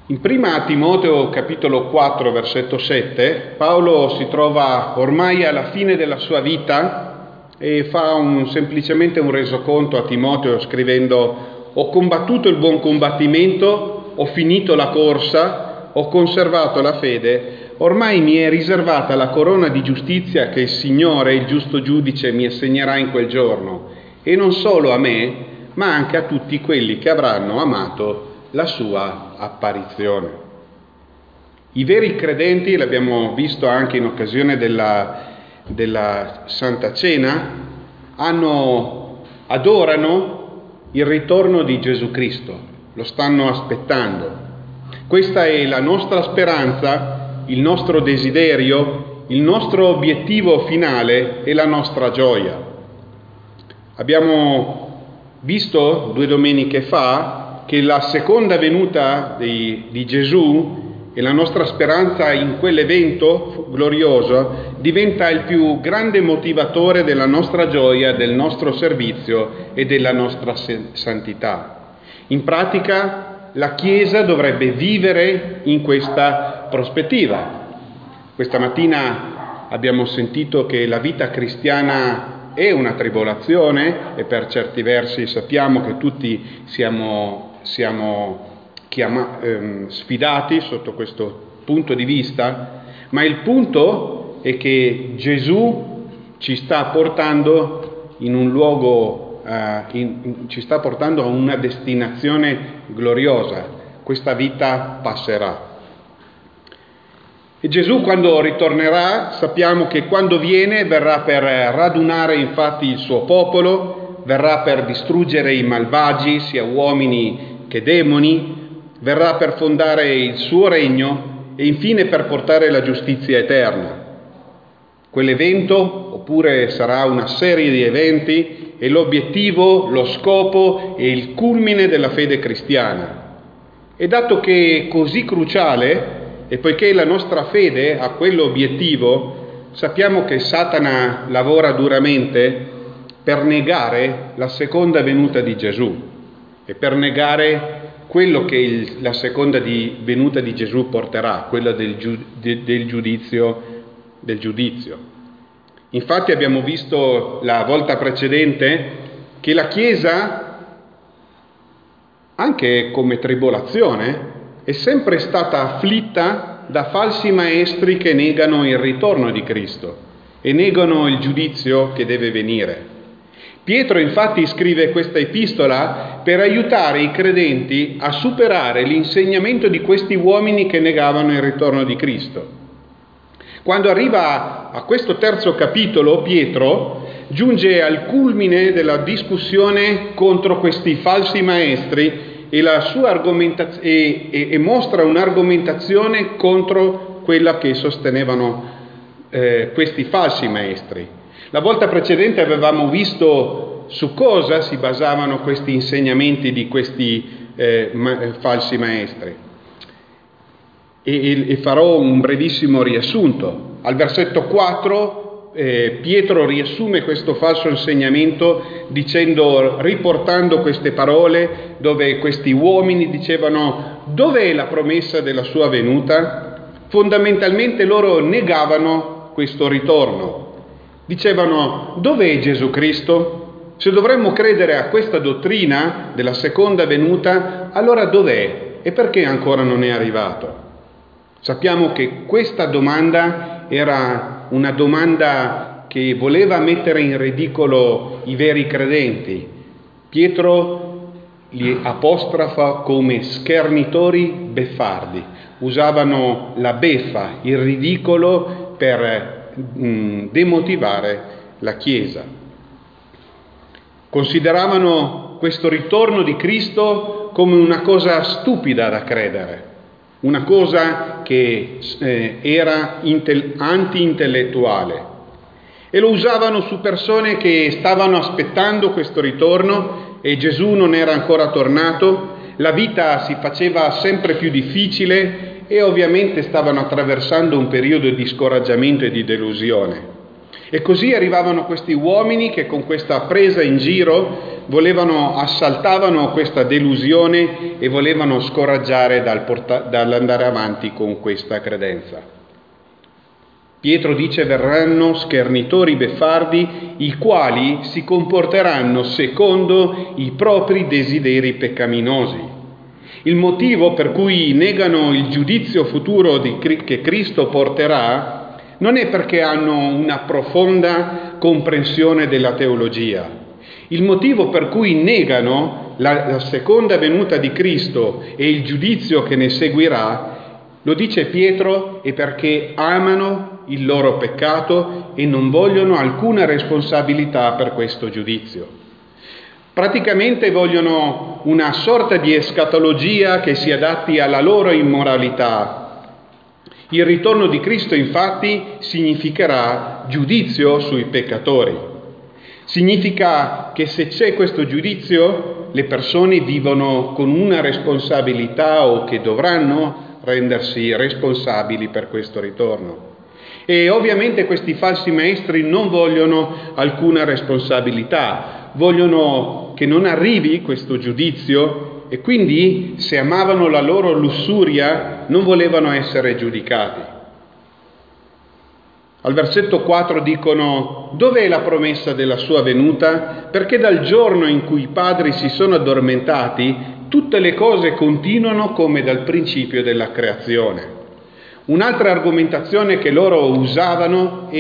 In prima Timoteo capitolo 4 versetto 7 Paolo si trova ormai alla fine della sua vita e fa semplicemente un resoconto a Timoteo scrivendo: ho combattuto il buon combattimento, ho finito la corsa, ho conservato la fede, ormai mi è riservata la corona di giustizia che il Signore, il giusto giudice, mi assegnerà in quel giorno, e non solo a me, ma anche a tutti quelli che avranno amato la sua apparizione. I veri credenti, l'abbiamo visto anche in occasione della Santa Cena, adorano il ritorno di Gesù Cristo, lo stanno aspettando. Questa è la nostra speranza, il nostro desiderio, il nostro obiettivo finale e la nostra gioia. Abbiamo visto 2 domeniche fa che la seconda venuta di Gesù e la nostra speranza in quell'evento glorioso diventa il più grande motivatore della nostra gioia, del nostro servizio e della nostra santità. In pratica, la Chiesa dovrebbe vivere in questa prospettiva. Questa mattina abbiamo sentito che la vita cristiana è una tribolazione e per certi versi sappiamo che tutti siamo sfidati sotto questo punto di vista, ma il punto è che Gesù ci sta portando in un luogo, ci sta portando a una destinazione gloriosa. Questa vita passerà. E Gesù, quando ritornerà, sappiamo che quando viene verrà per radunare infatti il suo popolo, verrà per distruggere i malvagi, sia uomini che demoni, verrà per fondare il suo regno e infine per portare la giustizia eterna. Quell'evento, oppure sarà una serie di eventi, è l'obiettivo, lo scopo e il culmine della fede cristiana. E dato che è così cruciale, e poiché la nostra fede ha quell'obiettivo, sappiamo che Satana lavora duramente per negare la seconda venuta di Gesù e per negare quello che la seconda venuta di Gesù porterà, quella del giudizio. Infatti abbiamo visto la volta precedente che la Chiesa, anche come tribolazione, è sempre stata afflitta da falsi maestri che negano il ritorno di Cristo e negano il giudizio che deve venire. Pietro infatti scrive questa epistola per aiutare i credenti a superare l'insegnamento di questi uomini che negavano il ritorno di Cristo. Quando arriva a questo terzo capitolo, Pietro giunge al culmine della discussione contro questi falsi maestri e la sua e mostra un'argomentazione contro quella che sostenevano questi falsi maestri. La volta precedente avevamo visto su cosa si basavano questi insegnamenti di questi falsi maestri e farò un brevissimo riassunto. Al versetto 4 Pietro riassume questo falso insegnamento riportando queste parole dove questi uomini dicevano: dov'è la promessa della sua venuta? Fondamentalmente loro negavano questo ritorno. Dicevano: dov'è Gesù Cristo? Se dovremmo credere a questa dottrina della seconda venuta, allora dov'è? E perché ancora non è arrivato? Sappiamo che questa domanda era una domanda che voleva mettere in ridicolo i veri credenti. Pietro li apostrofa come schernitori beffardi. Usavano la beffa, il ridicolo per demotivare la Chiesa. Consideravano questo ritorno di Cristo come una cosa stupida da credere, una cosa che era anti-intellettuale, e lo usavano su persone che stavano aspettando questo ritorno e Gesù non era ancora tornato, la vita si faceva sempre più difficile e ovviamente stavano attraversando un periodo di scoraggiamento e di delusione. E così arrivavano questi uomini che con questa presa in giro assaltavano questa delusione e volevano scoraggiare dall'andare avanti con questa credenza. Pietro dice: verranno schernitori beffardi, i quali si comporteranno secondo i propri desideri peccaminosi. Il motivo per cui negano il giudizio futuro che Cristo porterà non è perché hanno una profonda comprensione della teologia. Il motivo per cui negano la seconda venuta di Cristo e il giudizio che ne seguirà, lo dice Pietro, è perché amano il loro peccato e non vogliono alcuna responsabilità per questo giudizio. Praticamente vogliono una sorta di escatologia che si adatti alla loro immoralità. Il ritorno di Cristo, infatti, significherà giudizio sui peccatori. Significa che se c'è questo giudizio, le persone vivono con una responsabilità o che dovranno rendersi responsabili per questo ritorno. E ovviamente questi falsi maestri non vogliono alcuna responsabilità, vogliono che non arrivi questo giudizio e quindi, se amavano la loro lussuria, non volevano essere giudicati. Al versetto 4 dicono: dov'è la promessa della sua venuta? Perché dal giorno in cui i padri si sono addormentati, tutte le cose continuano come dal principio della creazione. Un'altra argomentazione che loro usavano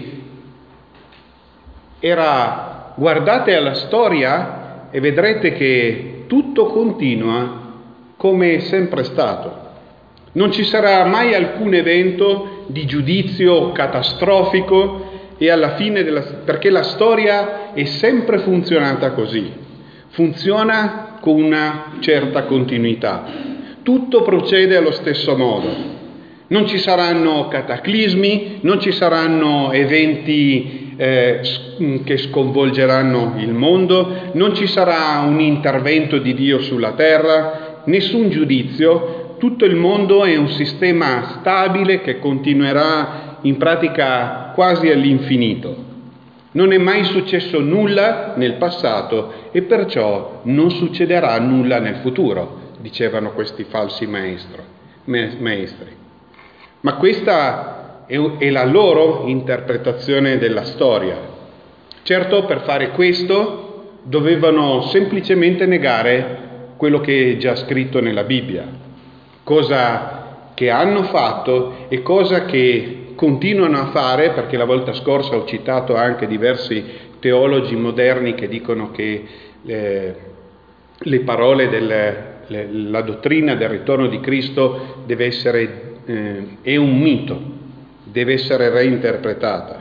era: guardate alla storia e vedrete che tutto continua come è sempre stato. Non ci sarà mai alcun evento di giudizio catastrofico e alla fine perché la storia è sempre funzionata così. Funziona con una certa continuità. Tutto procede allo stesso modo. Non ci saranno cataclismi, non ci saranno eventi che sconvolgeranno il mondo, non ci sarà un intervento di Dio sulla terra, nessun giudizio. Tutto il mondo è un sistema stabile che continuerà in pratica quasi all'infinito. Non è mai successo nulla nel passato e perciò non succederà nulla nel futuro, dicevano questi falsi maestri. Ma questa è la loro interpretazione della storia. Certo, per fare questo dovevano semplicemente negare quello che è già scritto nella Bibbia, cosa che hanno fatto e cosa che continuano a fare, perché la volta scorsa ho citato anche diversi teologi moderni che dicono che le parole la dottrina del ritorno di Cristo deve essere è un mito, deve essere reinterpretata.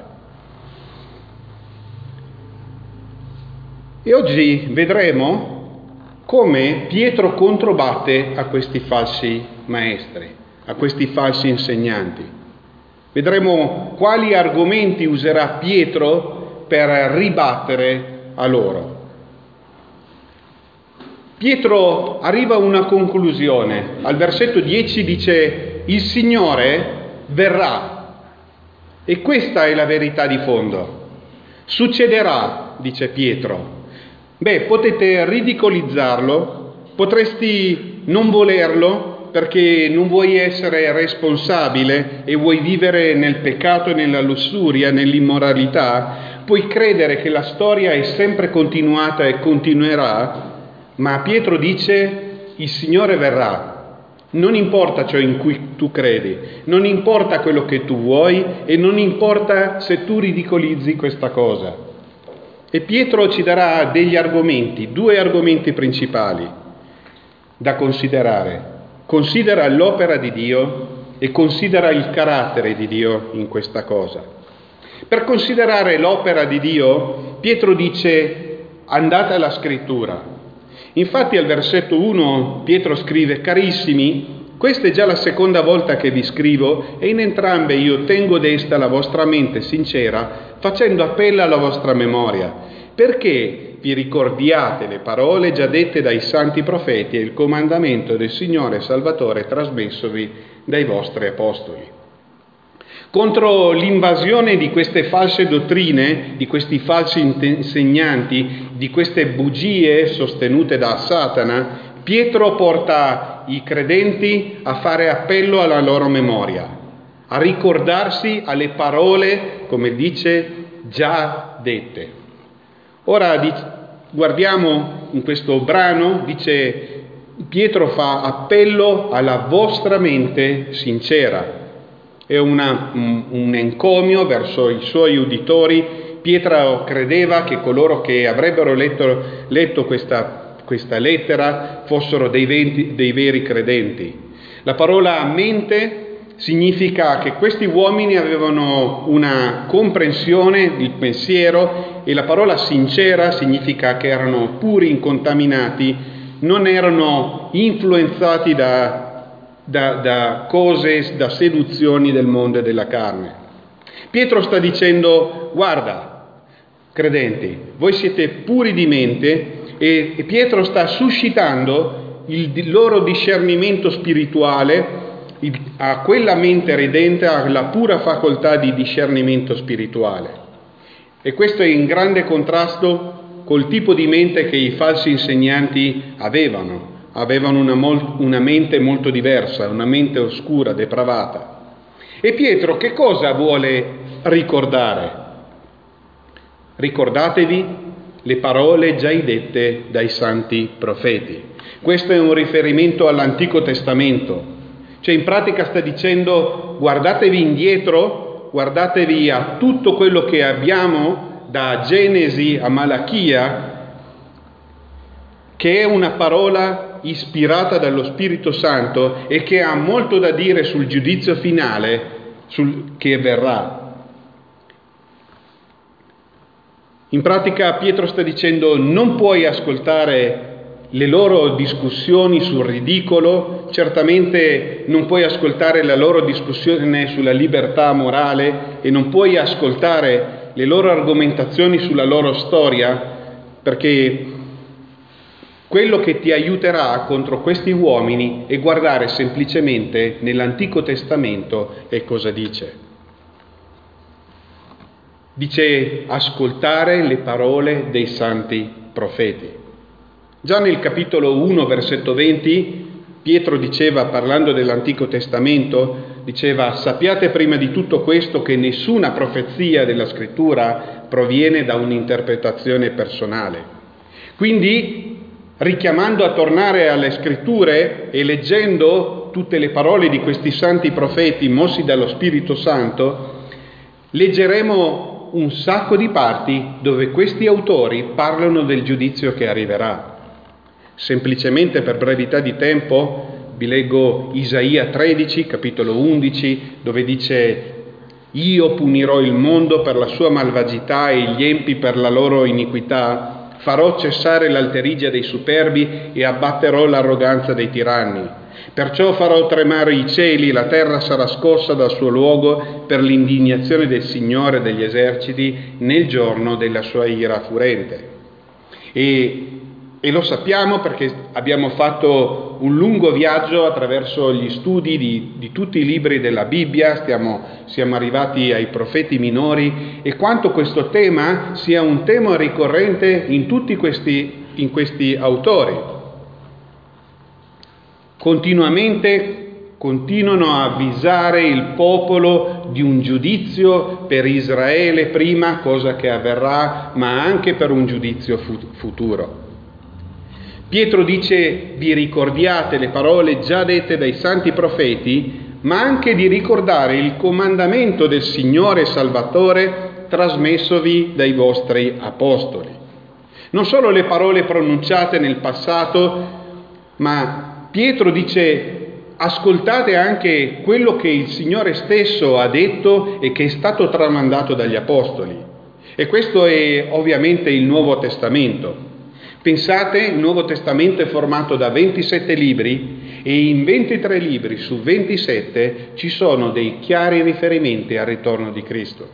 E oggi vedremo come Pietro controbatte a questi falsi maestri, a questi falsi insegnanti. Vedremo quali argomenti userà Pietro per ribattere a loro. Pietro arriva a una conclusione. Al versetto 10 dice: il Signore verrà. E questa è la verità di fondo. Succederà, dice Pietro. Potete ridicolizzarlo, potresti non volerlo perché non vuoi essere responsabile e vuoi vivere nel peccato e nella lussuria, nell'immoralità, puoi credere che la storia è sempre continuata e continuerà, ma Pietro dice: il Signore verrà. Non importa ciò in cui tu credi, non importa quello che tu vuoi e non importa se tu ridicolizzi questa cosa. E Pietro ci darà degli argomenti, 2 argomenti principali da considerare. Considera l'opera di Dio e considera il carattere di Dio in questa cosa. Per considerare l'opera di Dio, Pietro dice: andate alla Scrittura. Infatti al versetto 1 Pietro scrive: carissimi, questa è già la seconda volta che vi scrivo e in entrambe io tengo desta la vostra mente sincera, facendo appello alla vostra memoria, perché vi ricordiate le parole già dette dai santi profeti e il comandamento del Signore Salvatore trasmessovi dai vostri apostoli. Contro l'invasione di queste false dottrine, di questi falsi insegnanti, di queste bugie sostenute da Satana, Pietro porta i credenti a fare appello alla loro memoria, a ricordarsi alle parole, come dice, già dette. Ora guardiamo in questo brano, dice Pietro fa appello alla vostra mente sincera. È un encomio verso i suoi uditori. Pietro credeva che coloro che avrebbero letto questa lettera fossero dei veri credenti. La parola mente significa che questi uomini avevano una comprensione del pensiero, e la parola sincera significa che erano puri, incontaminati, non erano influenzati da cose, da seduzioni del mondo e della carne. Pietro sta dicendo: guarda, credenti, voi siete puri di mente, e Pietro sta suscitando il loro discernimento spirituale. A quella mente redenta ha la pura facoltà di discernimento spirituale, e questo è in grande contrasto col tipo di mente che i falsi insegnanti avevano una mente molto diversa, una mente oscura, depravata. E Pietro che cosa vuole ricordare? Ricordatevi le parole già dette dai santi profeti. Questo è un riferimento all'Antico Testamento. Cioè, in pratica sta dicendo: guardatevi indietro, guardatevi a tutto quello che abbiamo da Genesi a Malachia, che è una parola ispirata dallo Spirito Santo e che ha molto da dire sul giudizio finale che verrà. In pratica Pietro sta dicendo: non puoi ascoltare le loro discussioni sul ridicolo, certamente non puoi ascoltare la loro discussione sulla libertà morale, e non puoi ascoltare le loro argomentazioni sulla loro storia, perché quello che ti aiuterà contro questi uomini è guardare semplicemente nell'Antico Testamento e cosa dice. Dice: ascoltare le parole dei santi profeti. Già nel capitolo 1, versetto 20, Pietro diceva, parlando dell'Antico Testamento, diceva: sappiate prima di tutto questo che nessuna profezia della Scrittura proviene da un'interpretazione personale. Quindi, richiamando a tornare alle Scritture e leggendo tutte le parole di questi santi profeti mossi dallo Spirito Santo, leggeremo un sacco di parti dove questi autori parlano del giudizio che arriverà. Semplicemente per brevità di tempo vi leggo Isaia 13, capitolo 11, dove dice: io punirò il mondo per la sua malvagità e gli empi per la loro iniquità, farò cessare l'alterigia dei superbi e abbatterò l'arroganza dei tiranni. Perciò farò tremare i cieli, la terra sarà scossa dal suo luogo per l'indignazione del Signore degli eserciti nel giorno della sua ira furente. E lo sappiamo perché abbiamo fatto un lungo viaggio attraverso gli studi di tutti i libri della Bibbia, siamo arrivati ai profeti minori, e quanto questo tema sia un tema ricorrente in tutti questi autori. Continuano a avvisare il popolo di un giudizio per Israele prima, cosa che avverrà, ma anche per un giudizio futuro. Pietro dice: vi ricordiate le parole già dette dai santi profeti, ma anche di ricordare il comandamento del Signore Salvatore trasmessovi dai vostri apostoli. Non solo le parole pronunciate nel passato, ma Pietro dice: ascoltate anche quello che il Signore stesso ha detto e che è stato tramandato dagli apostoli. E questo è ovviamente il Nuovo Testamento. Pensate, il Nuovo Testamento è formato da 27 libri, e in 23 libri su 27 ci sono dei chiari riferimenti al ritorno di Cristo.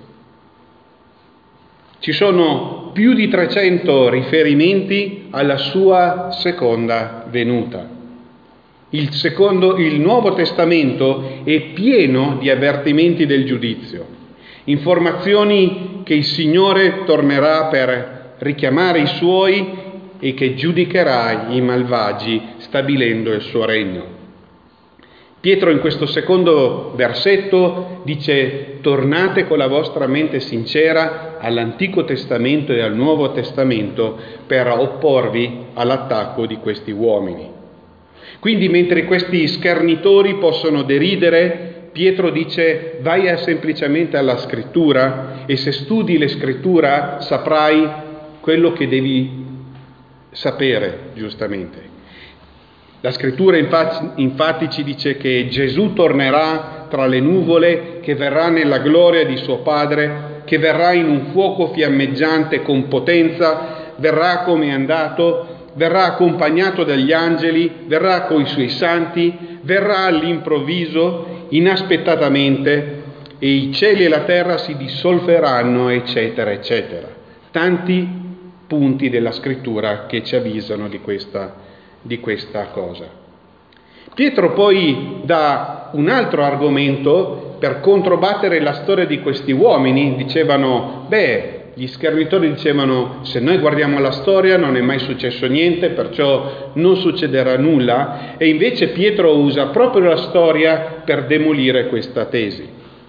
Ci sono più di 300 riferimenti alla sua seconda venuta. Il Nuovo Testamento è pieno di avvertimenti del giudizio, informazioni che il Signore tornerà per richiamare i Suoi e che giudicherà i malvagi stabilendo il suo regno. Pietro in questo secondo versetto dice: tornate con la vostra mente sincera all'Antico Testamento e al Nuovo Testamento per opporvi all'attacco di questi uomini. Quindi mentre questi schernitori possono deridere, Pietro dice: vai semplicemente alla Scrittura e se studi le Scrittura saprai quello che devi sapere giustamente. La Scrittura infatti ci dice che Gesù tornerà tra le nuvole, che verrà nella gloria di suo Padre, che verrà in un fuoco fiammeggiante con potenza, verrà come è andato, verrà accompagnato dagli angeli, verrà coi suoi santi, verrà all'improvviso, inaspettatamente, e i cieli e la terra si dissolveranno, eccetera, eccetera. Tanti punti della Scrittura che ci avvisano di questa cosa. Pietro poi dà un altro argomento per controbattere la storia di questi uomini. Dicevano, gli schernitori dicevano: se noi guardiamo la storia non è mai successo niente, perciò non succederà nulla, e invece Pietro usa proprio la storia per demolire questa tesi.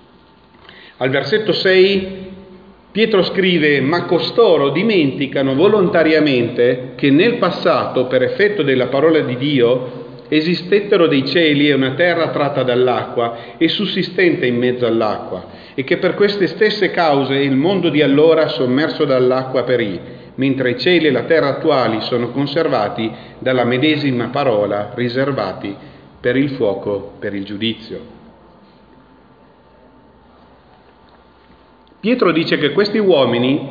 Al versetto 6 Pietro scrive: ma costoro dimenticano volontariamente che nel passato, per effetto della parola di Dio, esistettero dei cieli e una terra tratta dall'acqua e sussistente in mezzo all'acqua, e che per queste stesse cause il mondo di allora sommerso dall'acqua perì, mentre i cieli e la terra attuali sono conservati dalla medesima parola, riservati per il fuoco, per il giudizio. Pietro dice che questi uomini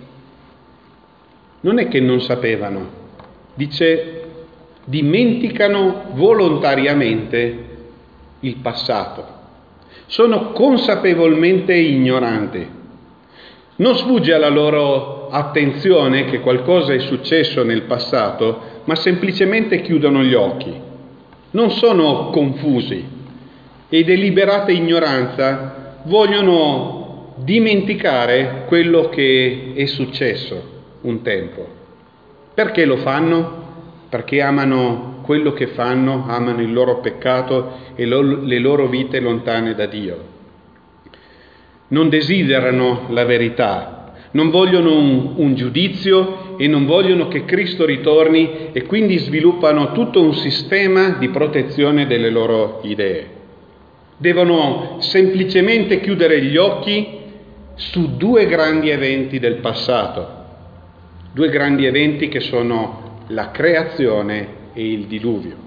non è che non sapevano, dice dimenticano volontariamente il passato, sono consapevolmente ignoranti. Non sfugge alla loro attenzione che qualcosa è successo nel passato, ma semplicemente chiudono gli occhi. Non sono confusi e deliberata ignoranza vogliono dimenticare quello che è successo un tempo. Perché lo fanno? Perché amano quello che fanno, amano il loro peccato e le loro vite lontane da Dio. Non desiderano la verità, non vogliono un giudizio e non vogliono che Cristo ritorni, e quindi sviluppano tutto un sistema di protezione delle loro idee. Devono semplicemente chiudere gli occhi su due grandi eventi del passato, due grandi eventi che sono la creazione e il diluvio.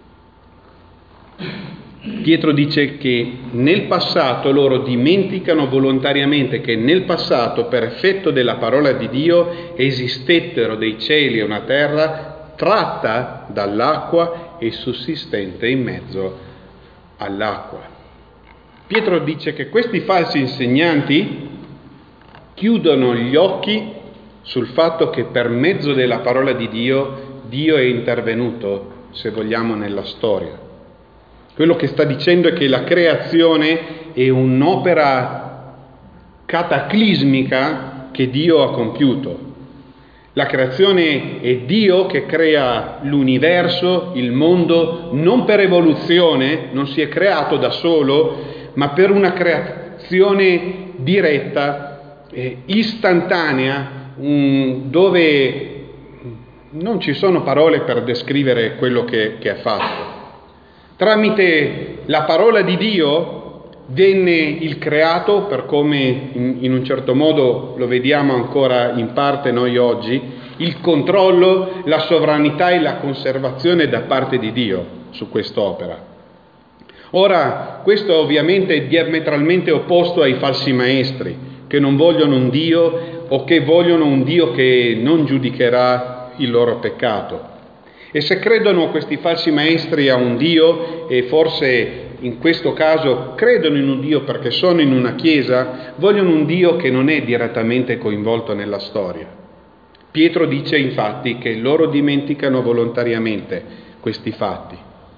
Pietro dice che nel passato loro dimenticano volontariamente che nel passato, per effetto della parola di Dio, esistettero dei cieli e una terra tratta dall'acqua e sussistente in mezzo all'acqua. Pietro dice che questi falsi insegnanti chiudono gli occhi sul fatto che per mezzo della parola di Dio, Dio è intervenuto, se vogliamo, nella storia. Quello che sta dicendo è che la creazione è un'opera cataclismica che Dio ha compiuto. La creazione è Dio che crea l'universo, il mondo, non per evoluzione, non si è creato da solo, ma per una creazione diretta, istantanea, dove non ci sono parole per descrivere quello che ha fatto. Tramite la parola di Dio venne il creato, per come in un certo modo lo vediamo ancora in parte noi oggi, il controllo, la sovranità e la conservazione da parte di Dio su quest'opera. Ora, questo ovviamente è diametralmente opposto ai falsi maestri, che non vogliono un Dio o che vogliono un Dio che non giudicherà il loro peccato. E se credono questi falsi maestri a un Dio, e forse in questo caso credono in un Dio perché sono in una chiesa, vogliono un Dio che non è direttamente coinvolto nella storia. Pietro dice infatti che loro dimenticano volontariamente questi fatti.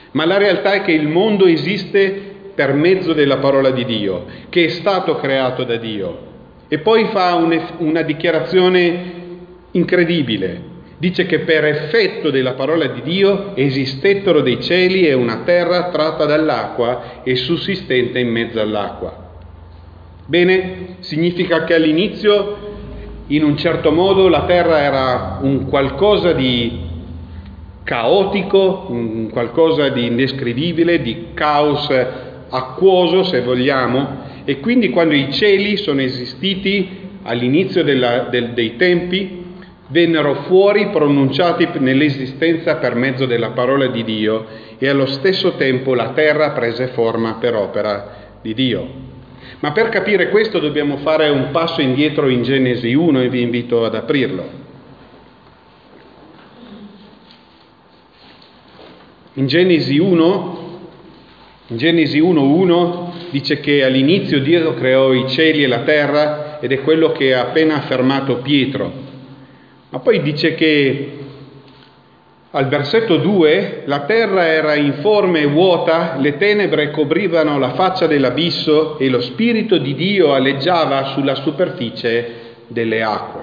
Ma la realtà è che il mondo esiste per mezzo della parola di Dio, che è stato creato da Dio. E poi fa una dichiarazione incredibile. Dice che per effetto della parola di Dio esistettero dei cieli e una terra tratta dall'acqua e sussistente in mezzo all'acqua. Bene, significa che all'inizio, in un certo modo, la terra era un qualcosa di caotico, un qualcosa di indescrivibile, di caos acquoso, se vogliamo, e quindi quando i cieli sono esistiti all'inizio dei tempi, vennero fuori pronunciati nell'esistenza per mezzo della parola di Dio, e allo stesso tempo la terra prese forma per opera di Dio. Ma per capire questo dobbiamo fare un passo indietro in Genesi 1 e vi invito ad aprirlo. In Genesi 1:1 dice che all'inizio Dio creò i cieli e la terra, ed è quello che ha appena affermato Pietro. Ma poi dice che al versetto 2 la terra era informe e vuota, le tenebre coprivano la faccia dell'abisso e lo Spirito di Dio aleggiava sulla superficie delle acque.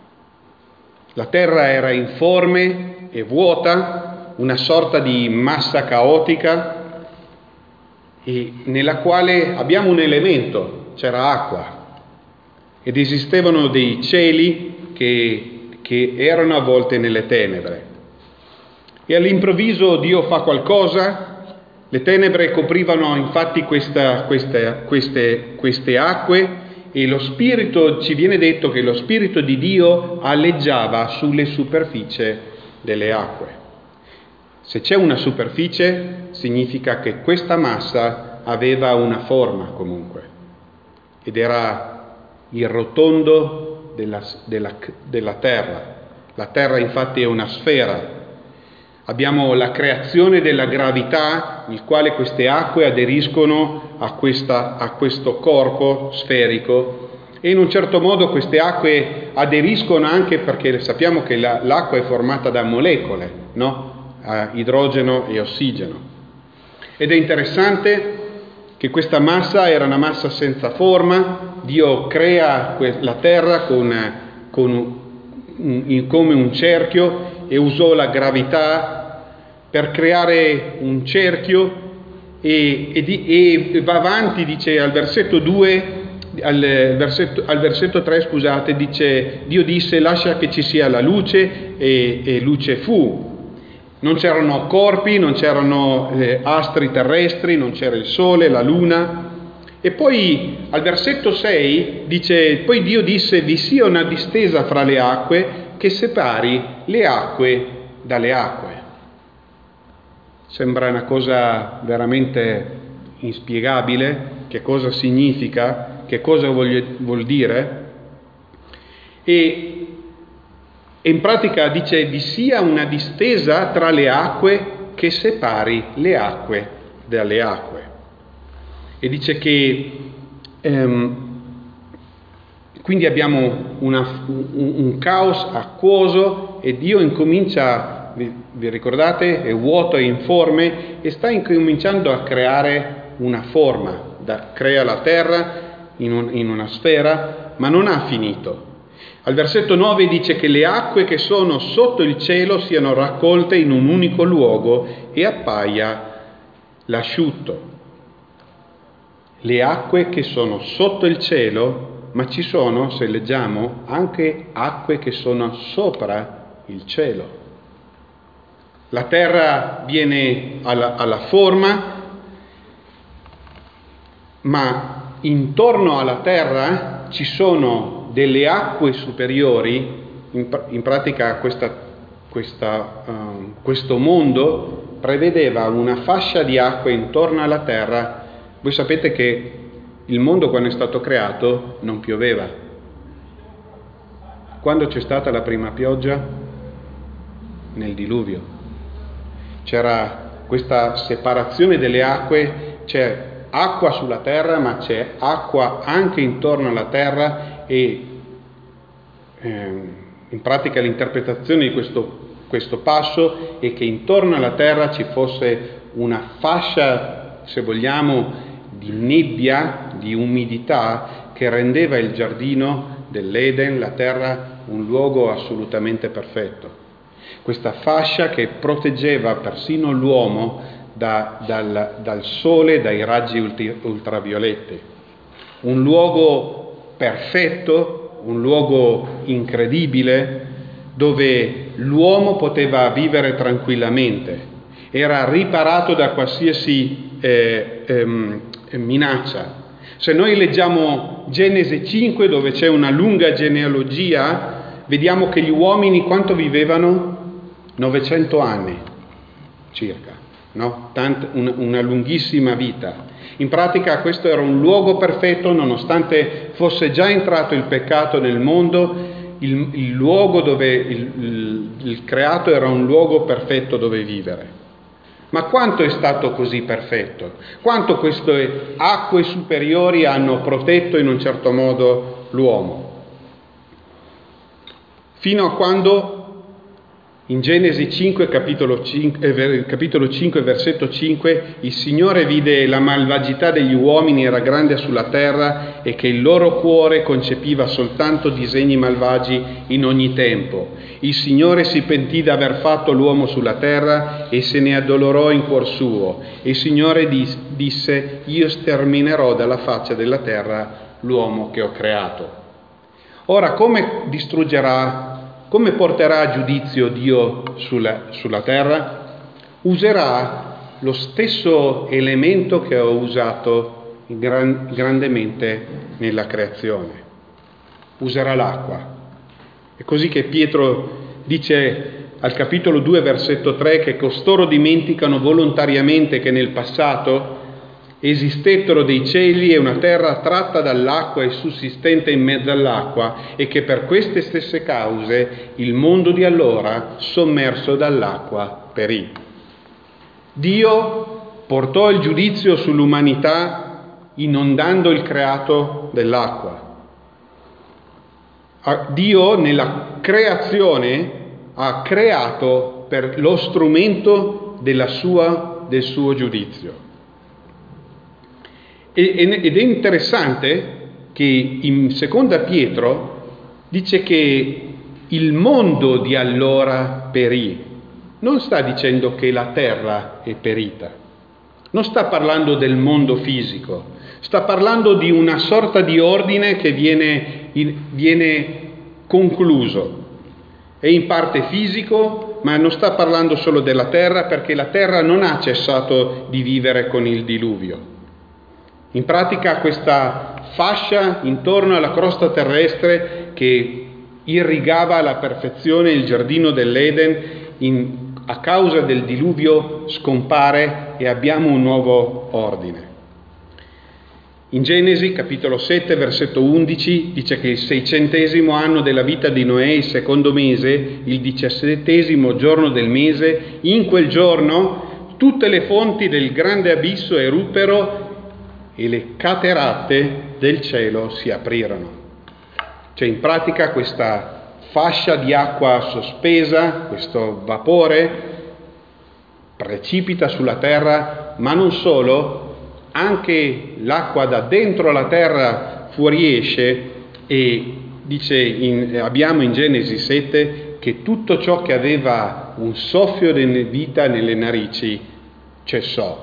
La terra era informe e vuota, una sorta di massa caotica, e nella quale abbiamo un elemento, c'era acqua, ed esistevano dei cieli che erano avvolti nelle tenebre. E all'improvviso Dio fa qualcosa, le tenebre coprivano infatti queste acque, e lo Spirito, ci viene detto che lo Spirito di Dio aleggiava sulle superfici delle acque. Se c'è una superficie, significa che questa massa aveva una forma comunque, ed era il rotondo della terra. La terra infatti è una sfera. Abbiamo la creazione della gravità, nel quale queste acque aderiscono a questo corpo sferico, e in un certo modo queste acque aderiscono anche perché sappiamo che l'acqua è formata da molecole, no? Idrogeno e ossigeno. Ed è interessante che questa era una massa senza forma. Dio crea la terra come un cerchio, e usò la gravità per creare un cerchio, e va avanti, dice al versetto 2, al versetto 3, scusate, dice: Dio disse lascia che ci sia la luce, e luce fu. Non c'erano corpi, non c'erano astri terrestri, non c'era il sole, la luna. E poi al versetto 6 dice: poi Dio disse vi sia una distesa fra le acque che separi le acque dalle acque. Sembra una cosa veramente inspiegabile. Che cosa significa? Che cosa vuol dire? E in pratica dice vi sia una distesa tra le acque che separi le acque dalle acque. E dice che quindi abbiamo un caos acquoso, e Dio incomincia, vi ricordate, è vuoto e informe, e sta incominciando a creare una forma. Crea la terra in una sfera, ma non ha finito. Al versetto 9 dice che le acque che sono sotto il cielo siano raccolte in un unico luogo e appaia l'asciutto. Le acque che sono sotto il cielo, ma ci sono, se leggiamo, anche acque che sono sopra il cielo. La terra viene alla forma, ma intorno alla terra ci sono delle acque superiori. In pratica questo mondo prevedeva una fascia di acque intorno alla terra. Voi sapete che il mondo, quando è stato creato, non pioveva. Quando c'è stata la prima pioggia? Nel diluvio. C'era questa separazione delle acque, c'è acqua sulla terra, ma c'è acqua anche intorno alla terra, e in pratica l'interpretazione di questo passo è che intorno alla terra ci fosse una fascia, se vogliamo, di nebbia, di umidità che rendeva il giardino dell'Eden, la terra, un luogo assolutamente perfetto. Questa fascia che proteggeva persino l'uomo dal sole, dai raggi ultravioletti. Un luogo perfetto, un luogo incredibile, dove l'uomo poteva vivere tranquillamente, era riparato da qualsiasi minaccia. Se noi leggiamo Genesi 5, dove c'è una lunga genealogia, vediamo che gli uomini quanto vivevano? 900 anni circa, no? Una lunghissima vita. In pratica questo era un luogo perfetto, nonostante fosse già entrato il peccato nel mondo. Il luogo dove il creato era un luogo perfetto dove vivere. Ma quanto è stato così perfetto? Quanto queste acque superiori hanno protetto in un certo modo l'uomo? Fino a quando in Genesi 5, capitolo 5, versetto 5, il Signore vide la malvagità degli uomini era grande sulla terra e che il loro cuore concepiva soltanto disegni malvagi in ogni tempo. Il Signore si pentì d'aver fatto l'uomo sulla terra e se ne addolorò in cuor suo. E il Signore disse: io sterminerò dalla faccia della terra l'uomo che ho creato. Ora, come porterà a giudizio Dio sulla terra? Userà lo stesso elemento che ha usato grandemente nella creazione. Userà l'acqua. È così che Pietro dice al capitolo 2, versetto 3, che costoro dimenticano volontariamente che nel passato esistettero dei cieli e una terra tratta dall'acqua e sussistente in mezzo all'acqua, e che per queste stesse cause il mondo di allora, sommerso dall'acqua, perì. Dio portò il giudizio sull'umanità inondando il creato dell'acqua. Dio nella creazione ha creato per lo strumento del suo giudizio. Ed è interessante che in seconda Pietro dice che il mondo di allora perì. Non sta dicendo che la terra è perita. Non sta parlando del mondo fisico. Sta parlando di una sorta di ordine che viene concluso. È in parte fisico, ma non sta parlando solo della terra, perché la terra non ha cessato di vivere con il diluvio. In pratica questa fascia intorno alla crosta terrestre che irrigava alla perfezione il giardino dell'Eden, a causa del diluvio scompare e abbiamo un nuovo ordine. In Genesi, capitolo 7, versetto 11, dice che il 600° anno della vita di Noè, il secondo mese, il 17° giorno del mese, in quel giorno tutte le fonti del grande abisso eruppero e le caterate del cielo si aprirono. Cioè in pratica questa fascia di acqua sospesa, questo vapore, precipita sulla terra, ma non solo, anche l'acqua da dentro la terra fuoriesce e abbiamo in Genesi 7 che tutto ciò che aveva un soffio di vita nelle narici cessò.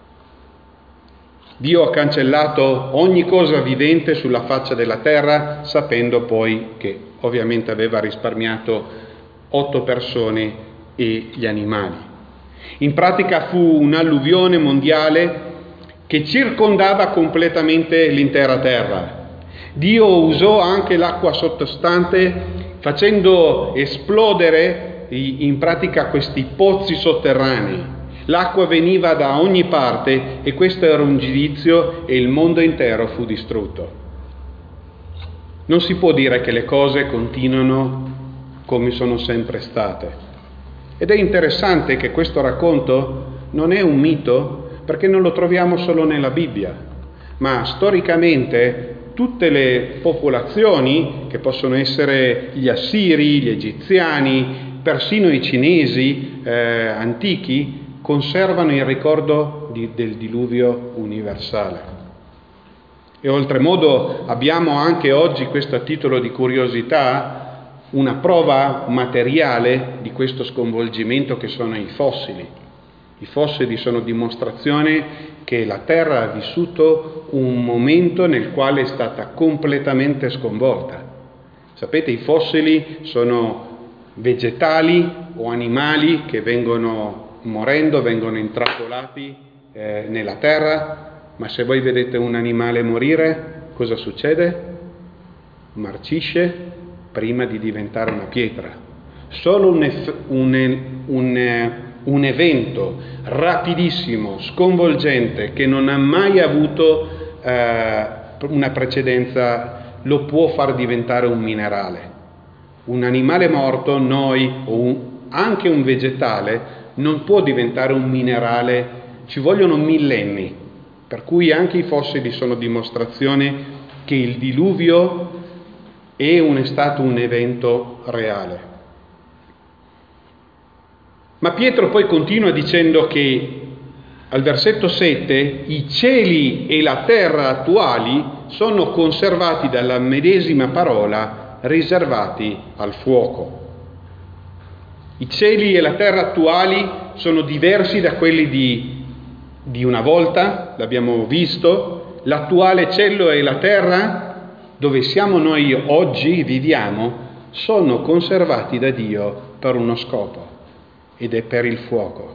Dio ha cancellato ogni cosa vivente sulla faccia della terra, sapendo poi che ovviamente aveva risparmiato 8 persone e gli animali. In pratica fu un'alluvione mondiale che circondava completamente l'intera terra. Dio usò anche l'acqua sottostante, facendo esplodere in pratica questi pozzi sotterranei. L'acqua veniva da ogni parte e questo era un giudizio e il mondo intero fu distrutto. Non si può dire che le cose continuano come sono sempre state. Ed è interessante che questo racconto non è un mito, perché non lo troviamo solo nella Bibbia, ma storicamente tutte le popolazioni, che possono essere gli assiri, gli egiziani, persino i cinesi antichi, conservano il ricordo del diluvio universale. E oltremodo abbiamo anche oggi, questo a titolo di curiosità, una prova materiale di questo sconvolgimento che sono i fossili. I fossili sono dimostrazione che la Terra ha vissuto un momento nel quale è stata completamente sconvolta. Sapete, i fossili sono vegetali o animali che vengono intrappolati nella terra, ma se voi vedete un animale morire, cosa succede? Marcisce prima di diventare una pietra. Solo un evento rapidissimo, sconvolgente, che non ha mai avuto una precedenza, lo può far diventare un minerale. Un animale morto, anche un vegetale, non può diventare un minerale, ci vogliono millenni, per cui anche i fossili sono dimostrazione che il diluvio è stato un evento reale. Ma Pietro poi continua dicendo che al versetto 7 i cieli e la terra attuali sono conservati dalla medesima parola, riservati al fuoco. I cieli e la terra attuali sono diversi da quelli di una volta, l'abbiamo visto. L'attuale cielo e la terra, dove siamo noi oggi, viviamo, sono conservati da Dio per uno scopo, ed è per il fuoco.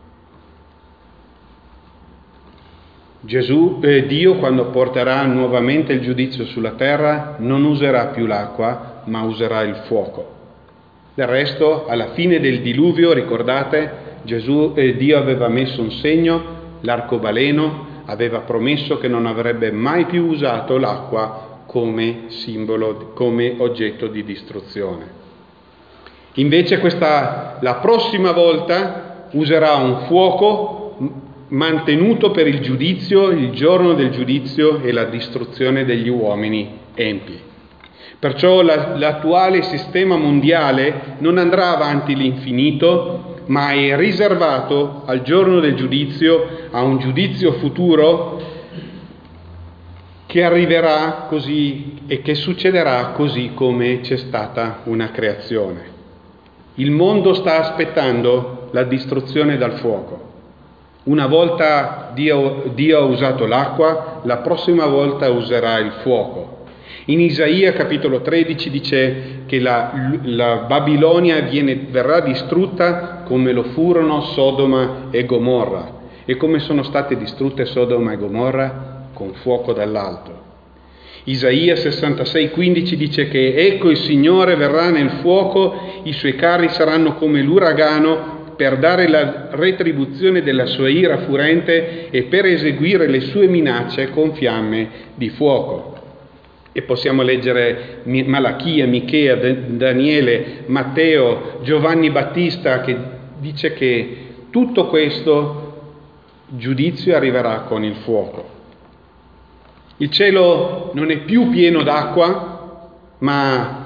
Dio, quando porterà nuovamente il giudizio sulla terra, non userà più l'acqua, ma userà il fuoco. Del resto, alla fine del diluvio, ricordate, Dio aveva messo un segno, l'arcobaleno, aveva promesso che non avrebbe mai più usato l'acqua come simbolo, come oggetto di distruzione. Invece la prossima volta userà un fuoco mantenuto per il giudizio, il giorno del giudizio e la distruzione degli uomini empi. Perciò l'attuale sistema mondiale non andrà avanti l'infinito, ma è riservato al giorno del giudizio, a un giudizio futuro che arriverà così e che succederà così come c'è stata una creazione. Il mondo sta aspettando la distruzione dal fuoco. Una volta Dio ha usato l'acqua, la prossima volta userà il fuoco. In Isaia capitolo 13 dice che la Babilonia verrà distrutta come lo furono Sodoma e Gomorra. E come sono state distrutte Sodoma e Gomorra? Con fuoco dall'alto. Isaia 66,15 dice che ecco il Signore verrà nel fuoco, i suoi carri saranno come l'uragano, per dare la retribuzione della sua ira furente e per eseguire le sue minacce con fiamme di fuoco. E possiamo leggere Malachia, Michea, Daniele, Matteo, Giovanni Battista, che dice che tutto questo giudizio arriverà con il fuoco. Il cielo non è più pieno d'acqua, ma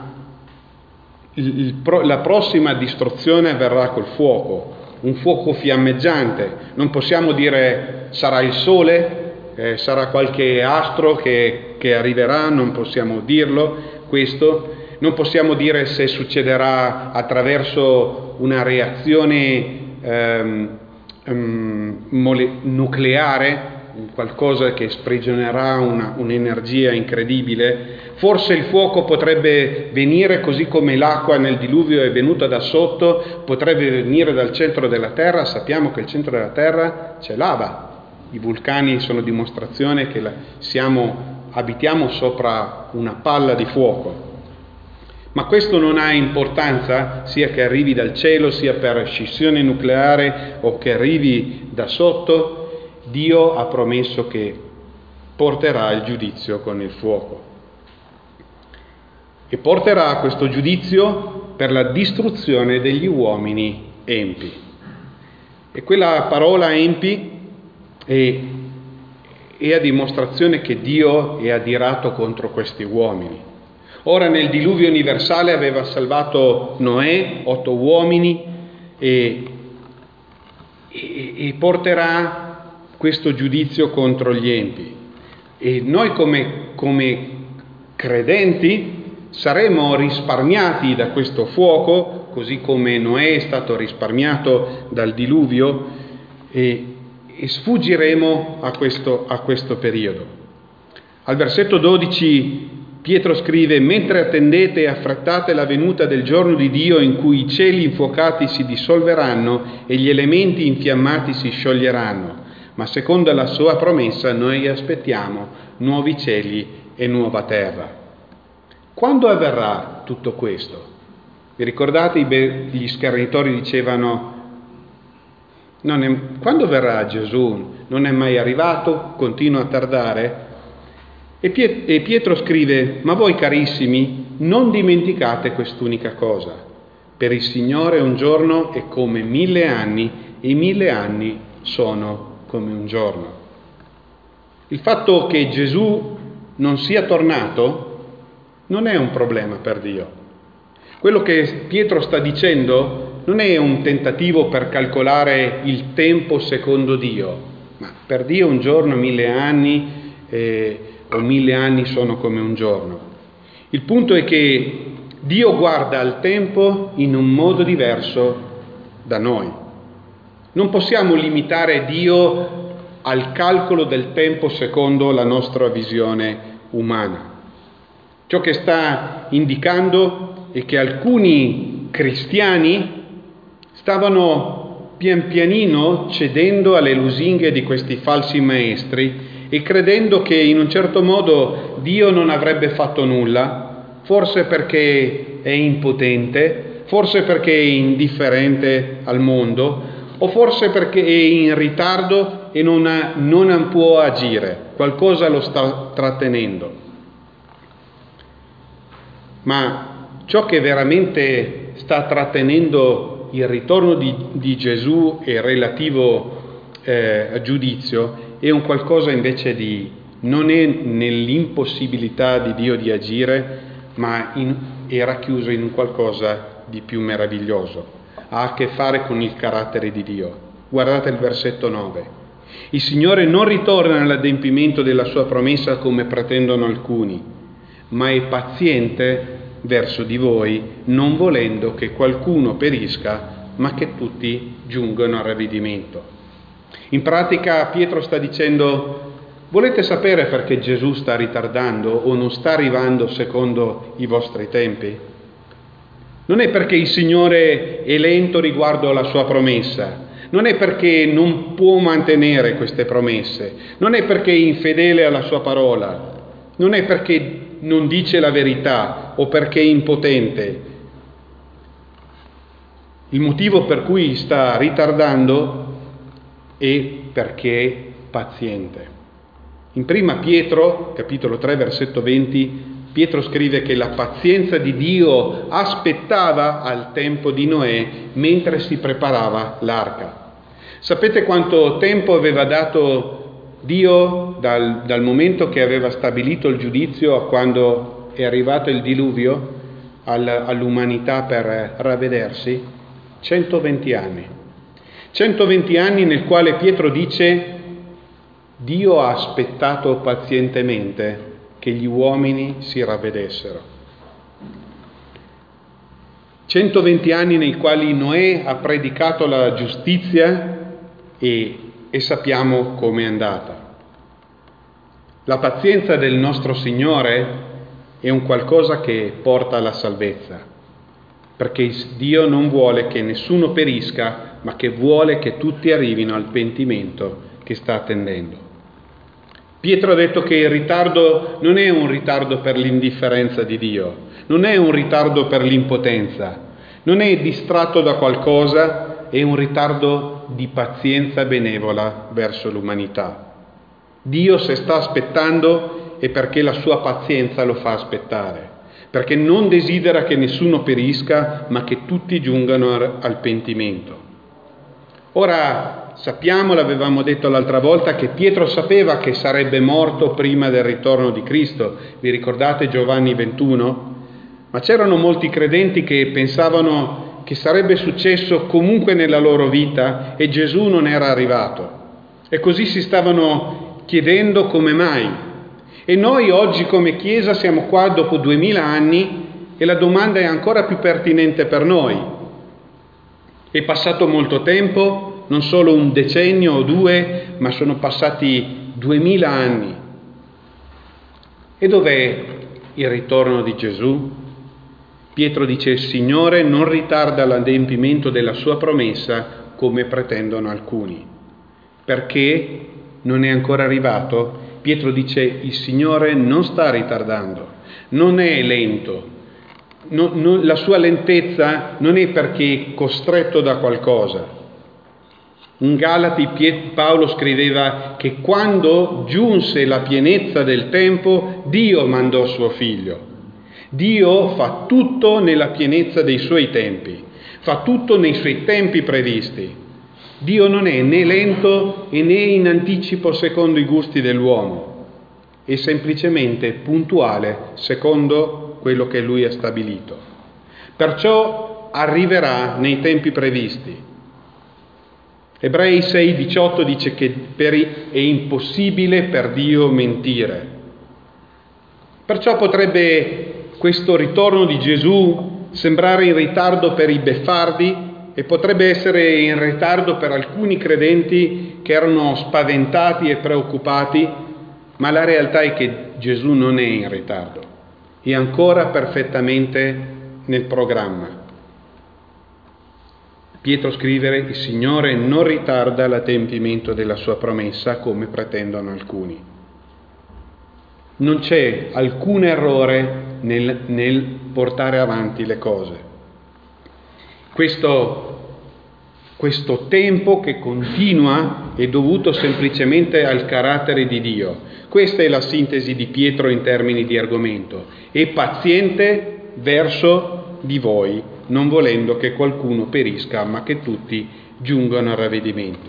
la prossima distruzione avverrà col fuoco, un fuoco fiammeggiante. Non possiamo dire sarà il sole, sarà qualche astro che arriverà, non possiamo dirlo questo. Non possiamo dire se succederà attraverso una reazione nucleare, qualcosa che sprigionerà un'energia incredibile. Forse il fuoco potrebbe venire così come l'acqua nel diluvio è venuta da sotto, potrebbe venire dal centro della terra. Sappiamo che il centro della terra c'è lava. I vulcani sono dimostrazione che abitiamo sopra una palla di fuoco. Ma questo non ha importanza, sia che arrivi dal cielo, sia per scissione nucleare o che arrivi da sotto. Dio ha promesso che porterà il giudizio con il fuoco. E porterà questo giudizio per la distruzione degli uomini empi. E quella parola empi è a dimostrazione che Dio è adirato contro questi uomini. Ora nel diluvio universale aveva salvato Noè, 8 uomini, e e porterà questo giudizio contro gli empi. E noi come credenti saremo risparmiati da questo fuoco, così come Noè è stato risparmiato dal diluvio, e sfuggiremo a questo periodo. Al versetto 12 Pietro scrive: mentre attendete e affrettate la venuta del giorno di Dio, in cui i cieli infuocati si dissolveranno e gli elementi infiammati si scioglieranno, ma secondo la sua promessa noi aspettiamo nuovi cieli e nuova terra. Quando avverrà tutto questo? Vi ricordate gli schernitori dicevano: quando verrà Gesù? Non è mai arrivato, continua a tardare. E Pietro scrive: ma voi carissimi, non dimenticate quest'unica cosa. Per il Signore un giorno è come 1000 anni e 1000 anni sono come un giorno. Il fatto che Gesù non sia tornato non è un problema per Dio. Quello che Pietro sta dicendo non è un tentativo per calcolare il tempo secondo Dio, ma per Dio un giorno 1000 anni o 1000 anni sono come un giorno. Il punto è che Dio guarda al tempo in un modo diverso da noi. Non possiamo limitare Dio al calcolo del tempo secondo la nostra visione umana. Ciò che sta indicando è che alcuni cristiani stavano pian pianino cedendo alle lusinghe di questi falsi maestri e credendo che in un certo modo Dio non avrebbe fatto nulla, forse perché è impotente, forse perché è indifferente al mondo, o forse perché è in ritardo e non può agire, qualcosa lo sta trattenendo. Ma ciò che veramente sta trattenendo il ritorno di Gesù e il relativo giudizio è un qualcosa invece non è nell'impossibilità di Dio di agire, ma è racchiuso in un qualcosa di più meraviglioso. Ha a che fare con il carattere di Dio. Guardate il versetto 9. Il Signore non ritorna all'adempimento della sua promessa come pretendono alcuni, ma è paziente verso di voi, non volendo che qualcuno perisca, ma che tutti giungano al ravvedimento. In pratica Pietro sta dicendo: volete sapere perché Gesù sta ritardando o non sta arrivando secondo i vostri tempi? Non è perché il Signore è lento riguardo alla sua promessa, non è perché non può mantenere queste promesse, non è perché è infedele alla sua parola, non è perché non dice la verità o perché è impotente. Il motivo per cui sta ritardando è perché è paziente. In prima Pietro, capitolo 3, versetto 20, Pietro scrive che la pazienza di Dio aspettava al tempo di Noè mentre si preparava l'arca. Sapete quanto tempo aveva dato Dio dal momento che aveva stabilito il giudizio a quando è arrivato il diluvio all'umanità per ravvedersi? 120 anni. 120 anni nel quale Pietro dice: Dio ha aspettato pazientemente che gli uomini si ravvedessero. 120 anni nei quali Noè ha predicato la giustizia e sappiamo com'è andata. La pazienza del nostro Signore è un qualcosa che porta alla salvezza, perché Dio non vuole che nessuno perisca, ma che vuole che tutti arrivino al pentimento che sta attendendo. Pietro ha detto che il ritardo non è un ritardo per l'indifferenza di Dio, non è un ritardo per l'impotenza, non è distratto da qualcosa, è un ritardo di pazienza benevola verso l'umanità. Dio, se sta aspettando, è perché la sua pazienza lo fa aspettare, perché non desidera che nessuno perisca, ma che tutti giungano al pentimento. Ora, sappiamo, l'avevamo detto l'altra volta, che Pietro sapeva che sarebbe morto prima del ritorno di Cristo. Vi ricordate Giovanni 21? Ma c'erano molti credenti che pensavano che sarebbe successo comunque nella loro vita e Gesù non era arrivato. E così si stavano chiedendo come mai. E noi oggi come Chiesa siamo qua dopo 2000 anni e la domanda è ancora più pertinente per noi. È passato molto tempo, non solo un decennio o due, ma sono passati 2000 anni. E dov'è il ritorno di Gesù? Pietro dice: il Signore non ritarda l'adempimento della sua promessa come pretendono alcuni. Perché non è ancora arrivato? Pietro dice: il Signore non sta ritardando, non è lento. La sua lentezza non è perché è costretto da qualcosa. In Galati Paolo scriveva che quando giunse la pienezza del tempo, Dio mandò suo figlio. Dio fa tutto nella pienezza dei suoi tempi, fa tutto nei suoi tempi previsti. Dio non è né lento e né in anticipo secondo i gusti dell'uomo, è semplicemente puntuale secondo quello che Lui ha stabilito. Perciò arriverà nei tempi previsti. Ebrei 6,18 dice che è impossibile per Dio mentire. Perciò potrebbe questo ritorno di Gesù sembrare in ritardo per i beffardi e potrebbe essere in ritardo per alcuni credenti che erano spaventati e preoccupati, ma la realtà è che Gesù non è in ritardo, è ancora perfettamente nel programma. Pietro scrive: il Signore non ritarda l'adempimento della sua promessa come pretendono alcuni. Non c'è alcun errore nel portare avanti le cose. Questo tempo che continua è dovuto semplicemente al carattere di Dio. Questa è la sintesi di Pietro in termini di argomento. È paziente verso di voi, non volendo che qualcuno perisca, ma che tutti giungano al ravvedimento.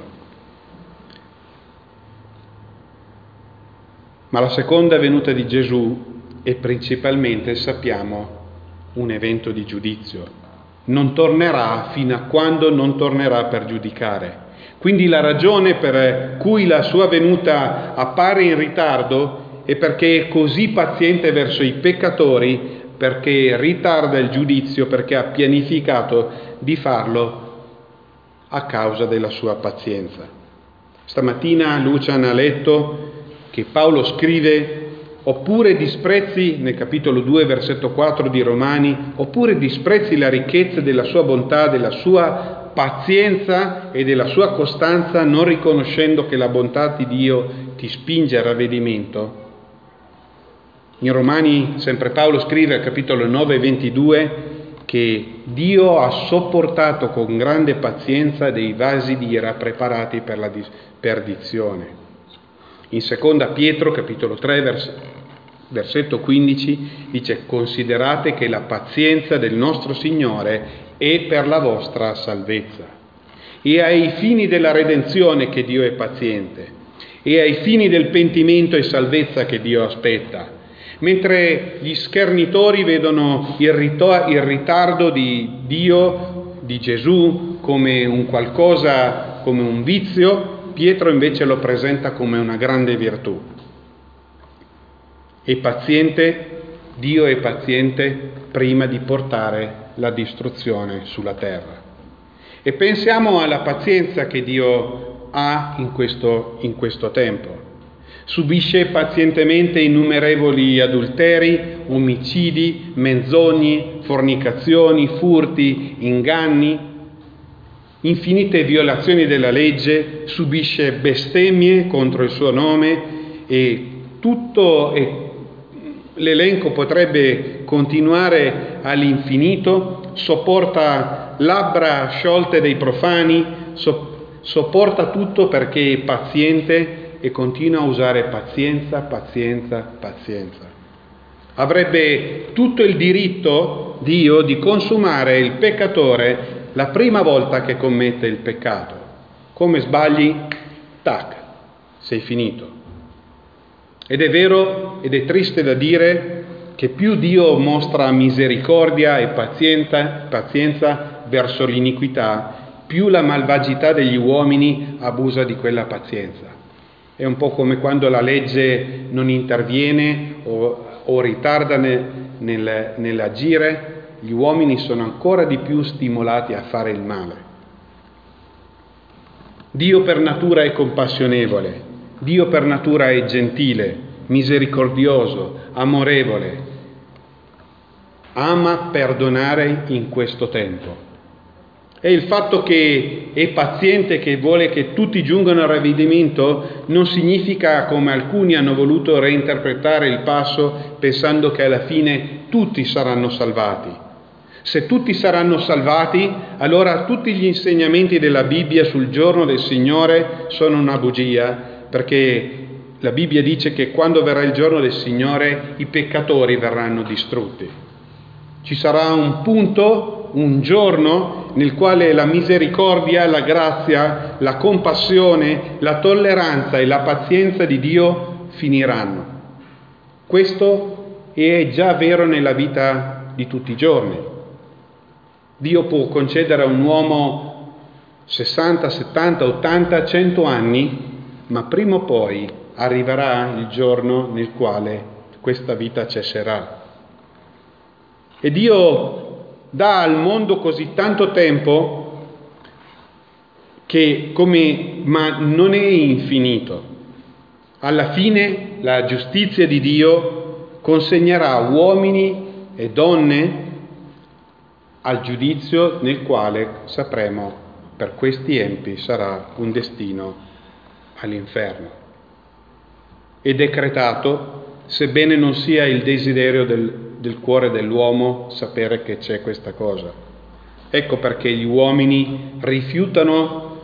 Ma la seconda venuta di Gesù è principalmente, sappiamo, un evento di giudizio. Non tornerà fino a quando non tornerà per giudicare. Quindi la ragione per cui la sua venuta appare in ritardo è perché è così paziente verso i peccatori, perché ritarda il giudizio, perché ha pianificato di farlo a causa della sua pazienza. Stamattina Lucian ha letto che Paolo scrive: oppure disprezzi, nel capitolo 2, versetto 4 di Romani, oppure disprezzi la ricchezza della sua bontà, della sua pazienza e della sua costanza, non riconoscendo che la bontà di Dio ti spinge al ravvedimento. In Romani, sempre Paolo scrive al capitolo 9, 22, che Dio ha sopportato con grande pazienza dei vasi di ira preparati per la perdizione. In seconda Pietro, capitolo 3, versetto 15, dice: considerate che la pazienza del nostro Signore è per la vostra salvezza. E ai fini della redenzione che Dio è paziente, e ai fini del pentimento e salvezza che Dio aspetta. Mentre gli schernitori vedono il ritardo di Dio, di Gesù, come un qualcosa, come un vizio, Pietro invece lo presenta come una grande virtù. È paziente, Dio è paziente prima di portare la distruzione sulla terra. E pensiamo alla pazienza che Dio ha in questo tempo. Subisce pazientemente innumerevoli adulteri, omicidi, menzogne, fornicazioni, furti, inganni, infinite violazioni della legge, subisce bestemmie contro il suo nome e l'elenco potrebbe continuare all'infinito. Sopporta labbra sciolte dei profani, sopporta tutto perché è paziente e continua a usare pazienza. Avrebbe tutto il diritto, Dio, di consumare il peccatore la prima volta che commette il peccato. Come sbagli, tac, sei finito. Ed è vero ed è triste da dire che più Dio mostra misericordia e pazienza, verso l'iniquità, più la malvagità degli uomini abusa di quella pazienza. È un po' come quando la legge non interviene o ritarda nell'agire, gli uomini sono ancora di più stimolati a fare il male. Dio per natura è compassionevole, Dio per natura è gentile, misericordioso, amorevole, ama perdonare in questo tempo. E il fatto che è paziente, che vuole che tutti giungano al ravvedimento, non significa, come alcuni hanno voluto reinterpretare il passo, pensando che alla fine tutti saranno salvati. Se tutti saranno salvati, allora tutti gli insegnamenti della Bibbia sul giorno del Signore sono una bugia, perché la Bibbia dice che quando verrà il giorno del Signore i peccatori verranno distrutti. Ci sarà un punto, un giorno nel quale la misericordia, la grazia, la compassione, la tolleranza e la pazienza di Dio finiranno. Questo è già vero nella vita di tutti i giorni. Dio può concedere a un uomo 60, 70, 80, 100 anni, ma prima o poi arriverà il giorno nel quale questa vita cesserà. E Dio dà al mondo così tanto tempo ma non è infinito. Alla fine la giustizia di Dio consegnerà uomini e donne al giudizio nel quale sapremo per questi empi sarà un destino all'inferno. È decretato, sebbene non sia il desiderio del cuore dell'uomo sapere che c'è questa cosa. Ecco perché gli uomini rifiutano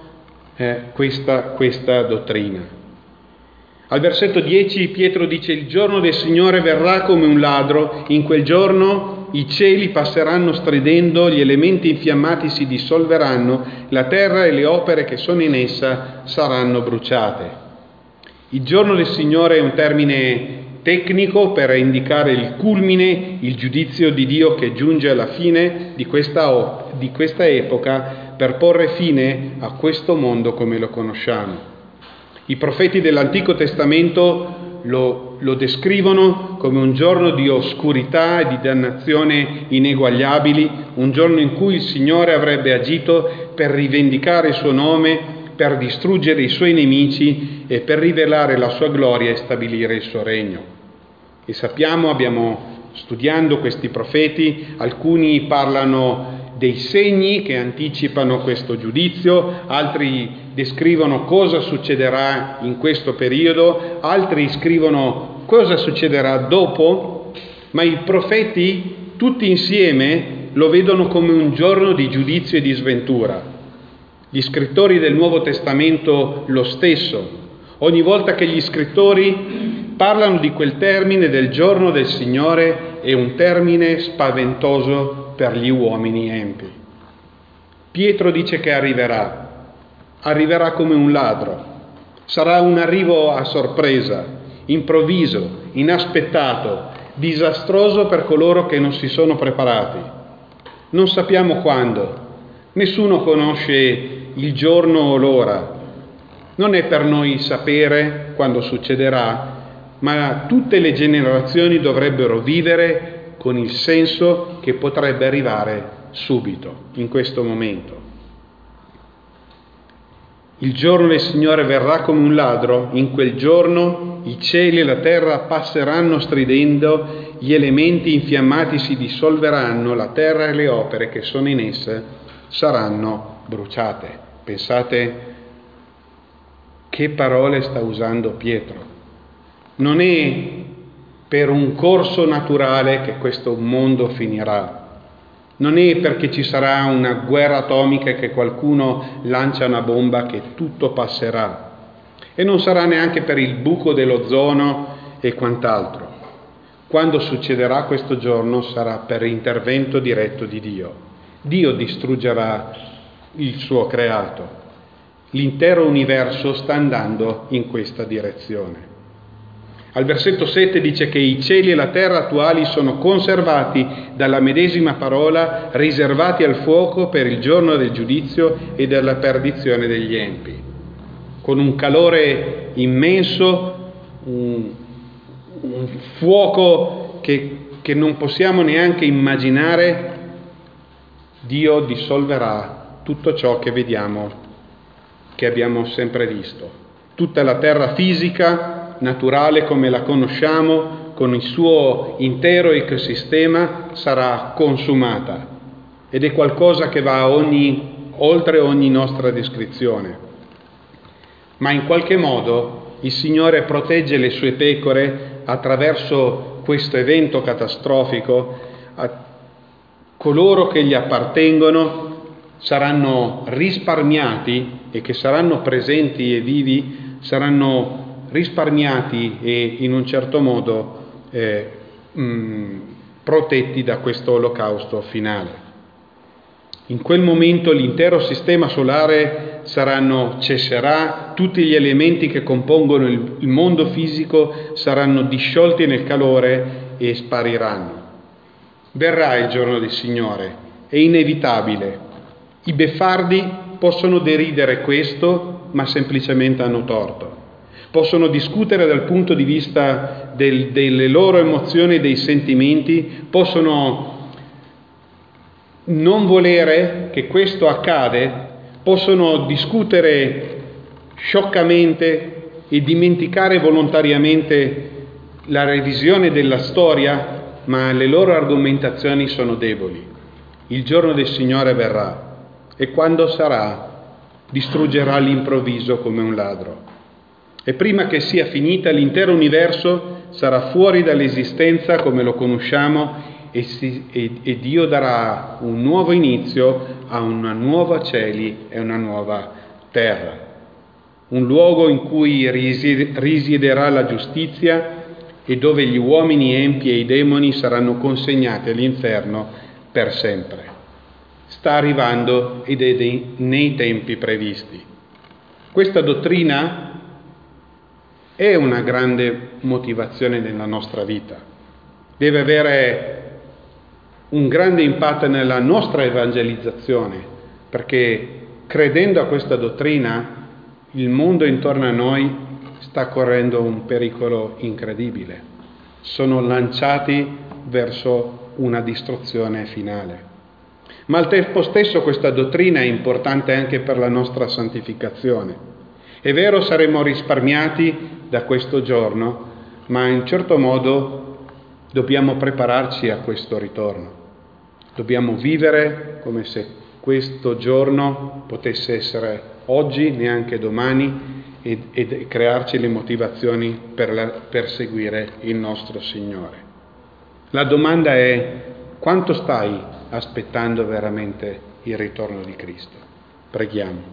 questa dottrina. Al versetto 10 Pietro dice: il giorno del Signore verrà come un ladro, in quel giorno i cieli passeranno stridendo, gli elementi infiammati si dissolveranno, la terra e le opere che sono in essa saranno bruciate. Il giorno del Signore è un termine tecnico per indicare il culmine, il giudizio di Dio che giunge alla fine di questa epoca per porre fine a questo mondo come lo conosciamo. I profeti dell'Antico Testamento lo descrivono come un giorno di oscurità e di dannazione ineguagliabili, un giorno in cui il Signore avrebbe agito per rivendicare il suo nome, per distruggere i suoi nemici e per rivelare la sua gloria e stabilire il suo regno. E abbiamo studiando questi profeti, alcuni parlano dei segni che anticipano questo giudizio, altri descrivono cosa succederà in questo periodo, altri scrivono cosa succederà dopo, ma i profeti tutti insieme lo vedono come un giorno di giudizio e di sventura. Gli scrittori del Nuovo Testamento lo stesso. Ogni volta che gli scrittori parlano di quel termine del giorno del Signore è un termine spaventoso per gli uomini empi. Pietro dice che arriverà come un ladro. Sarà un arrivo a sorpresa, improvviso, inaspettato, disastroso per coloro che non si sono preparati. Non sappiamo quando, nessuno conosce il giorno o l'ora. Non è per noi sapere quando succederà, ma tutte le generazioni dovrebbero vivere con il senso che potrebbe arrivare subito, in questo momento. Il giorno del Signore verrà come un ladro, in quel giorno i cieli e la terra passeranno stridendo, gli elementi infiammati si dissolveranno, la terra e le opere che sono in essa saranno bruciate. Pensate che parole sta usando Pietro. Non è per un corso naturale che questo mondo finirà. Non è perché ci sarà una guerra atomica che qualcuno lancia una bomba che tutto passerà. E non sarà neanche per il buco dell'ozono e quant'altro. Quando succederà questo giorno sarà per intervento diretto di Dio. Dio distruggerà il suo creato. L'intero universo sta andando in questa direzione. Al versetto 7 dice che i cieli e la terra attuali sono conservati dalla medesima parola, riservati al fuoco per il giorno del giudizio e della perdizione degli empi. Con un calore immenso, un fuoco che non possiamo neanche immaginare, Dio dissolverà tutto ciò che vediamo, che abbiamo sempre visto. Tutta la terra fisica, naturale come la conosciamo, con il suo intero ecosistema, sarà consumata. Ed è qualcosa che va oltre ogni nostra descrizione. Ma in qualche modo il Signore protegge le sue pecore attraverso questo evento catastrofico. Coloro che gli appartengono saranno risparmiati e che saranno presenti e vivi saranno risparmiati e in un certo modo protetti da questo olocausto finale. In quel momento l'intero sistema solare cesserà, tutti gli elementi che compongono il mondo fisico saranno disciolti nel calore e spariranno. Verrà il giorno del Signore, è inevitabile. I beffardi possono deridere questo, ma semplicemente hanno torto. Possono discutere dal punto di vista delle loro emozioni e dei sentimenti, possono non volere che questo accade, possono discutere scioccamente e dimenticare volontariamente la revisione della storia, ma le loro argomentazioni sono deboli. Il giorno del Signore verrà e quando sarà, distruggerà all'improvviso come un ladro. E prima che sia finita, l'intero universo sarà fuori dall'esistenza come lo conosciamo e Dio darà un nuovo inizio a una nuova cieli e una nuova terra. Un luogo in cui risiederà la giustizia e dove gli uomini empi e i demoni saranno consegnati all'inferno per sempre. Sta arrivando ed è nei tempi previsti. Questa dottrina è una grande motivazione nella nostra vita. Deve avere un grande impatto nella nostra evangelizzazione, perché credendo a questa dottrina, il mondo intorno a noi sta correndo un pericolo incredibile. Sono lanciati verso una distruzione finale. Ma al tempo stesso questa dottrina è importante anche per la nostra santificazione. È vero, saremo risparmiati da questo giorno, ma in certo modo dobbiamo prepararci a questo ritorno. Dobbiamo vivere come se questo giorno potesse essere oggi, neanche domani, e crearci le motivazioni per seguire il nostro Signore. La domanda è: quanto stai aspettando veramente il ritorno di Cristo? Preghiamo.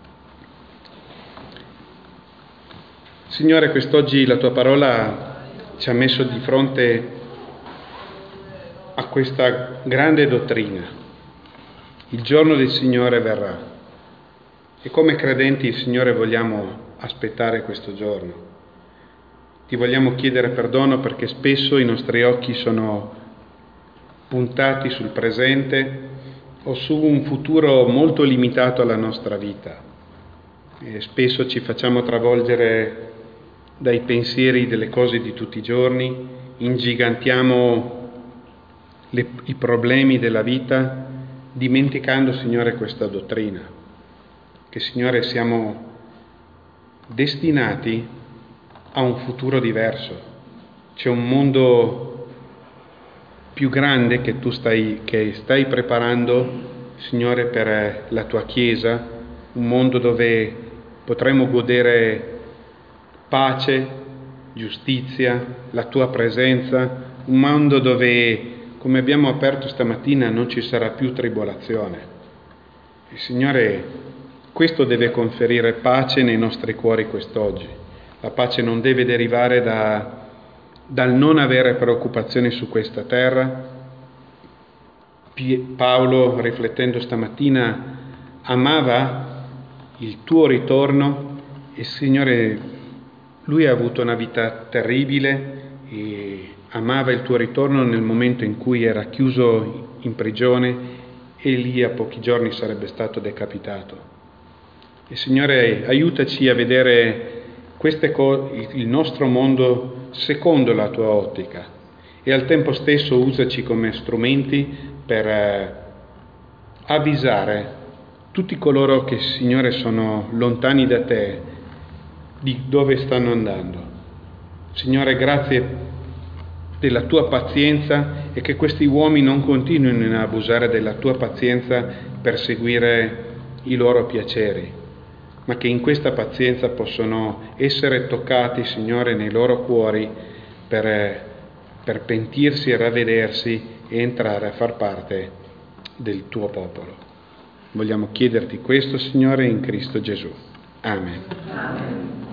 Signore, quest'oggi la Tua parola ci ha messo di fronte a questa grande dottrina. Il giorno del Signore verrà. E come credenti, Signore, vogliamo aspettare questo giorno. Ti vogliamo chiedere perdono perché spesso i nostri occhi sono puntati sul presente o su un futuro molto limitato alla nostra vita. E spesso ci facciamo travolgere dai pensieri delle cose di tutti i giorni, ingigantiamo i problemi della vita, dimenticando, Signore, questa dottrina, che, Signore, siamo destinati a un futuro diverso. C'è un mondo più grande che stai preparando, Signore, per la Tua Chiesa, un mondo dove potremo godere pace, giustizia, la Tua presenza, un mondo dove, come abbiamo aperto stamattina, non ci sarà più tribolazione. E, Signore, questo deve conferire pace nei nostri cuori quest'oggi. La pace non deve derivare dal non avere preoccupazioni su questa terra. Paolo, riflettendo stamattina, amava il Tuo ritorno e, Signore, Lui ha avuto una vita terribile e amava il tuo ritorno nel momento in cui era chiuso in prigione e lì a pochi giorni sarebbe stato decapitato. E Signore, aiutaci a vedere il nostro mondo secondo la tua ottica e al tempo stesso usaci come strumenti per avvisare tutti coloro che, Signore, sono lontani da te di dove stanno andando. Signore, grazie della tua pazienza e che questi uomini non continuino a abusare della tua pazienza per seguire i loro piaceri, ma che in questa pazienza possono essere toccati, Signore, nei loro cuori per pentirsi e ravvedersi e entrare a far parte del tuo popolo. Vogliamo chiederti questo, Signore, in Cristo Gesù. Amen.